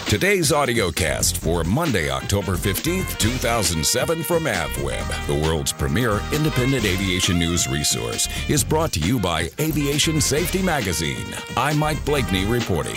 Today's audiocast for Monday, October 15th, 2007 from AvWeb, the world's premier independent aviation news resource, is brought to you by Aviation Safety Magazine. I'm Mike Blakeney reporting.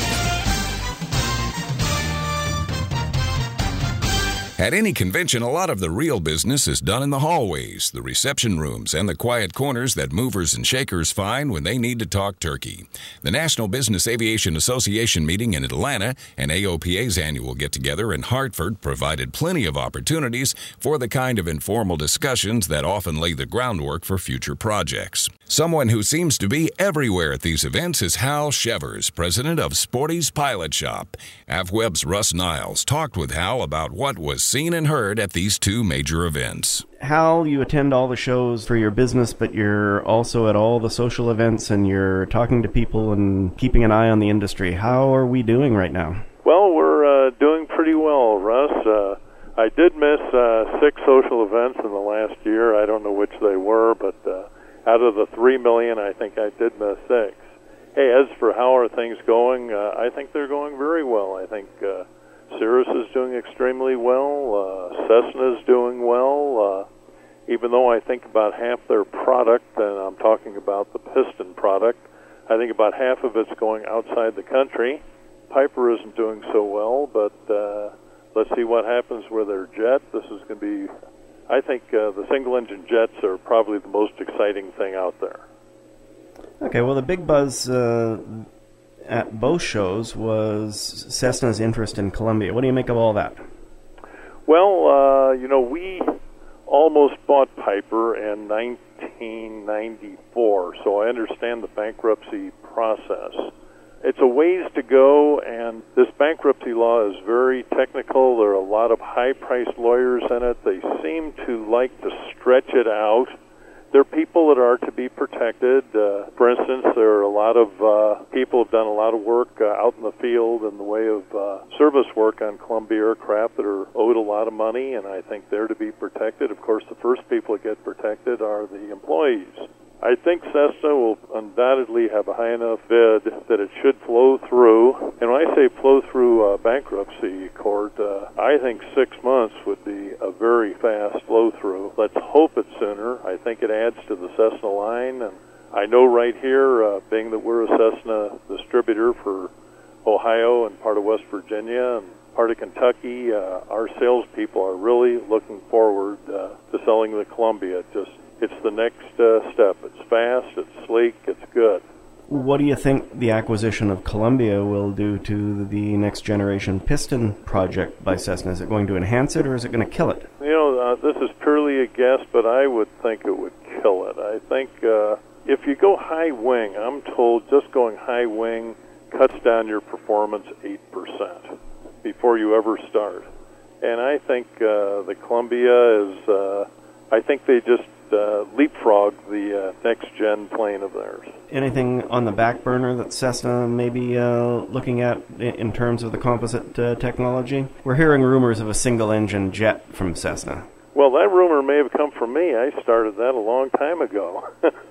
At any convention, a lot of the real business is done in the hallways, the reception rooms, and the quiet corners that movers and shakers find when they need to talk turkey. The National Business Aviation Association meeting in Atlanta and AOPA's annual get-together in Hartford provided plenty of opportunities for the kind of informal discussions that often lay the groundwork for future projects. Someone who seems to be everywhere at these events is Hal Shevers, president of Sporty's Pilot Shop. AvWeb's Russ Niles talked with Hal about what was seen and heard at these two major events. Hal, you attend all the shows for your business, but you're also at all the social events and you're talking to people and keeping an eye on the industry. How are we doing right now? Well, we're doing pretty well, Russ. I did miss 6 social events in the last year. I don't know which they were, but out of the 3 million, I think I did miss 6. Hey, as for how are things going, I think they're going very well. I think Cirrus is doing extremely well. Cessna is doing well. Even though I think about half their product, and I'm talking about the piston product, I think about half of it's going outside the country. Piper isn't doing so well, but let's see what happens with their jet. This is going to be, I think the single-engine jets are probably the most exciting thing out there. Okay, well, the big buzz at both shows was Cessna's interest in Columbia. What do you make of all that? Well, we almost bought Piper in 1994, so I understand the bankruptcy process. It's a ways to go, and this bankruptcy law is very technical. There are a lot of high-priced lawyers in it. They seem to like to stretch it out. There are people that are to be protected. For instance, there are a lot of people who have done a lot of work out in the field in the way of service work on Columbia aircraft that are owed a lot of money, and I think they're to be protected. Of course, the first people that get protected are the employees. I think Cessna will undoubtedly have a high enough bid that it should flow through. And when I say flow through bankruptcy court, I think 6 months would be a very fast flow through. Let's hope it's sooner. I think it adds to the Cessna line. And I know right here, being that we're a Cessna distributor for Ohio and part of West Virginia and part of Kentucky, our salespeople are really looking forward to selling the Columbia. It's the next step. It's fast, it's sleek, it's good. What do you think the acquisition of Columbia will do to the next generation piston project by Cessna? Is it going to enhance it or is it going to kill it? This is purely a guess, but I would think it would kill it. I think if you go high wing, I'm told just going high wing cuts down your performance 8% before you ever start. And I think the Columbia is, I think they just leapfrog the next-gen plane of theirs. Anything on the back burner that Cessna may be looking at in terms of the composite technology? We're hearing rumors of a single-engine jet from Cessna. Well, that rumor may have come from me. I started that a long time ago.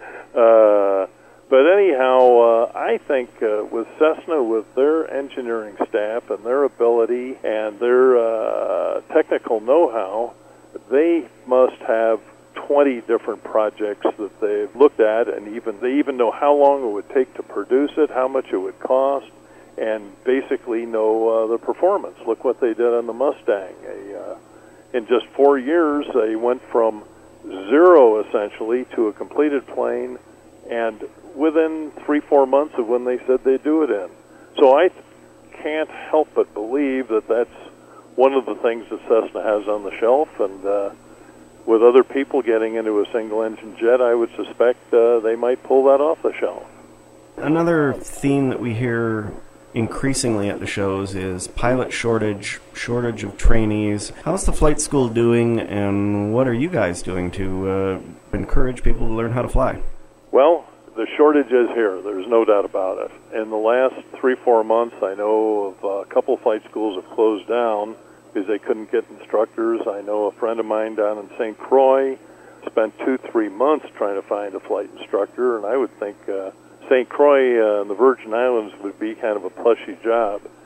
But anyhow, I think with Cessna, with their engineering staff and their ability and their technical know-how, they must have 20 different projects that they've looked at, and they even know how long it would take to produce it, how much it would cost, and basically know the performance. Look what they did on the Mustang. In just 4 years, they went from zero, essentially, to a completed plane, and within 3-4 months of when they said they'd do it in. So I can't help but believe that that's one of the things that Cessna has on the shelf, and with other people getting into a single-engine jet, I would suspect they might pull that off the shelf. Another theme that we hear increasingly at the shows is pilot shortage of trainees. How's the flight school doing, and what are you guys doing to encourage people to learn how to fly? Well, the shortage is here. There's no doubt about it. In the last 3-4 months, I know of a couple of flight schools have closed down because they couldn't get instructors. I know a friend of mine down in St. Croix spent 2-3 months trying to find a flight instructor, and I would think St. Croix and the Virgin Islands would be kind of a plushy job.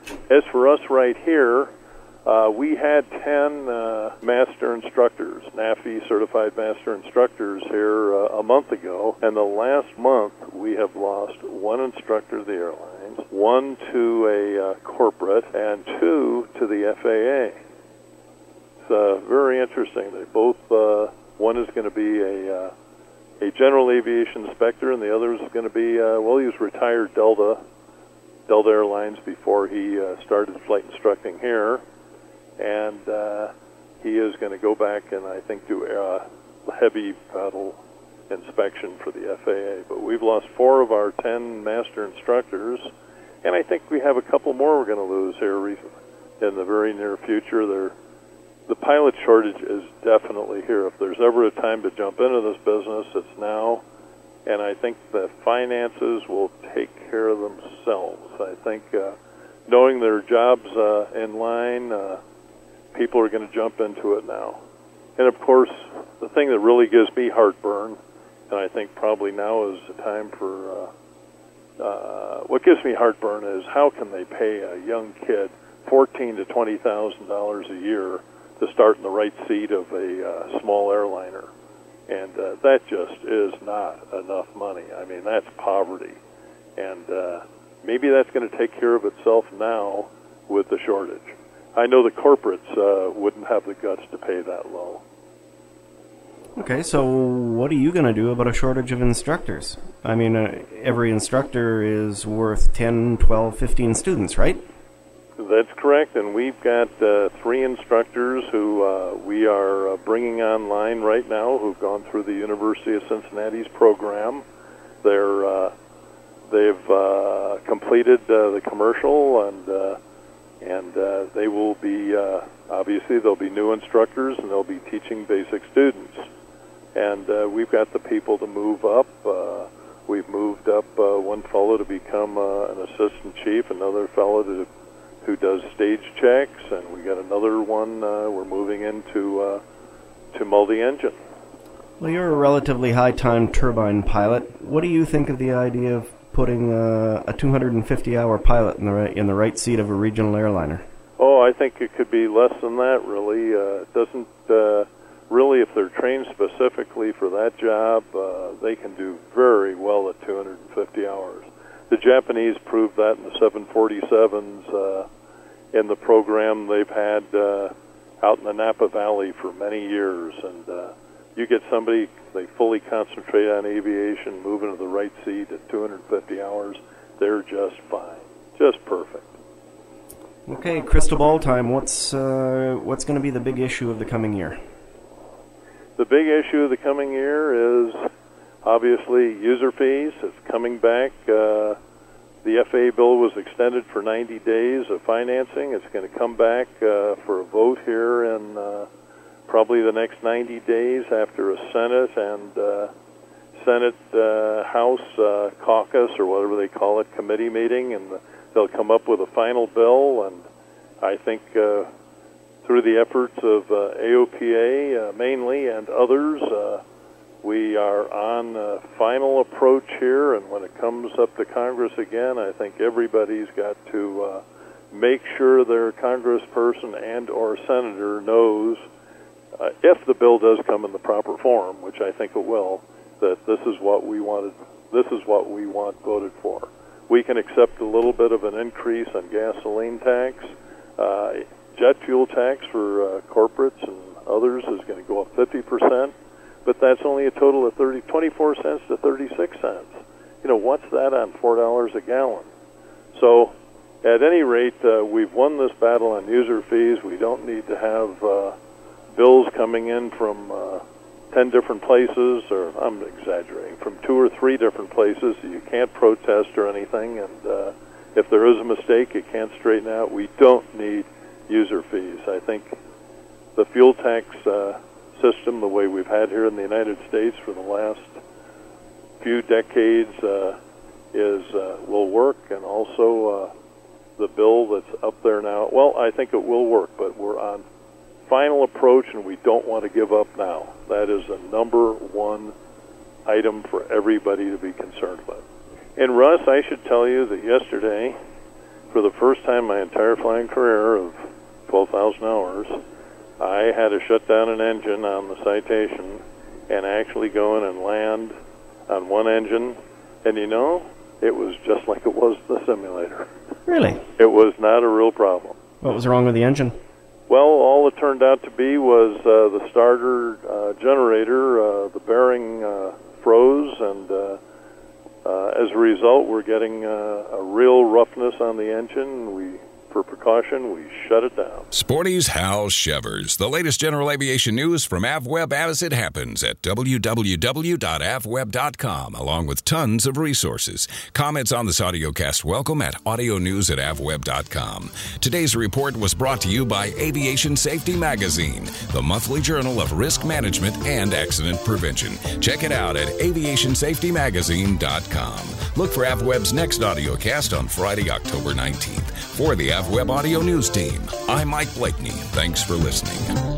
As for us right here, we had 10 master instructors, NAFI certified master instructors here a month ago, and the last month we have lost one instructor to the airlines, one to a corporate, and two to the FAA. It's very interesting. They both, one is going to be a general aviation inspector, and the other is going to be, he was retired Delta Airlines before he started flight instructing here. And he is going to go back and I think do a heavy battle inspection for the FAA. But we've lost 4 of our 10 master instructors, and I think we have a couple more we're going to lose here in the very near future. The pilot shortage is definitely here. If there's ever a time to jump into this business, it's now. And I think the finances will take care of themselves. I think knowing their jobs in line, people are going to jump into it now. And of course, the thing that really gives me heartburn, and I think probably now is the time for, what gives me heartburn is how can they pay a young kid $14,000 to $20,000 a year to start in the right seat of a small airliner? And that just is not enough money. I mean, that's poverty. And maybe that's going to take care of itself now with the shortage. I know the corporates wouldn't have the guts to pay that low. Okay, so what are you going to do about a shortage of instructors? I mean, every instructor is worth 10, 12, 15 students, right? That's correct, and we've got 3 instructors who we are bringing online right now who've gone through the University of Cincinnati's program. They've completed the commercial, and they will be, obviously, they'll be new instructors, and they'll be teaching basic students. And we've got the people to move up. We've moved up one fellow to become an assistant chief, another fellow who does stage checks, and we got another one we're moving into to multi-engine. Well, you're a relatively high-time turbine pilot. What do you think of the idea of putting a 250-hour pilot in the right seat of a regional airliner? Oh, I think it could be less than that, really. It doesn't really, if they're trained specifically for that job, they can do very well at 250 hours. The Japanese proved that in the 747s in the program they've had out in the Napa Valley for many years. And you get somebody, they fully concentrate on aviation, move into the right seat at 250 hours, they're just fine. Just perfect. Okay, crystal ball time. What's going to be the big issue of the coming year? The big issue of the coming year is obviously user fees. It's coming back. The FAA bill was extended for 90 days of financing. It's going to come back for a vote here in probably the next 90 days after a Senate and House caucus, or whatever they call it, committee meeting, and they'll come up with a final bill. And I think through the efforts of AOPA mainly and others, we are on a final approach here, and when it comes up to Congress again, I think everybody's got to make sure their congressperson and or senator knows, if the bill does come in the proper form, which I think it will, that this is what we wanted, this is what we want voted for. We can accept a little bit of an increase on gasoline tax. Jet fuel tax for corporates and others is going to go up 50%. But that's only a total of 24 cents to 36 cents. You know, what's that on $4 a gallon? So, at any rate, we've won this battle on user fees. We don't need to have bills coming in from 10 different places, or I'm exaggerating, from 2 or 3 different places. You can't protest or anything, and if there is a mistake, you can't straighten out. We don't need user fees. I think the fuel tax system, the way we've had here in the United States for the last few decades, will work, and also the bill that's up there now. Well, I think it will work, but we're on final approach, and we don't want to give up now. That is the number one item for everybody to be concerned with. And Russ, I should tell you that yesterday, for the first time in my entire flying career of 12,000 hours, I had to shut down an engine on the Citation and actually go in and land on one engine. And you know, it was just like it was the simulator. Really? It was not a real problem. What was wrong with the engine? Well, all it turned out to be was the starter generator, the bearing froze, and as a result, we're getting a real roughness on the engine. For precaution, we shut it down. Sporty's Hal Shevers. The latest general aviation news from AvWeb as it happens at www.avweb.com, along with tons of resources. Comments on this audiocast welcome at audionews@avweb.com. Today's report was brought to you by Aviation Safety Magazine, the monthly journal of risk management and accident prevention. Check it out at aviationsafetymagazine.com. Look for AvWeb's next audiocast on Friday, October 19th. For the AvWeb Audio News Team, I'm Mike Blakeney. Thanks for listening.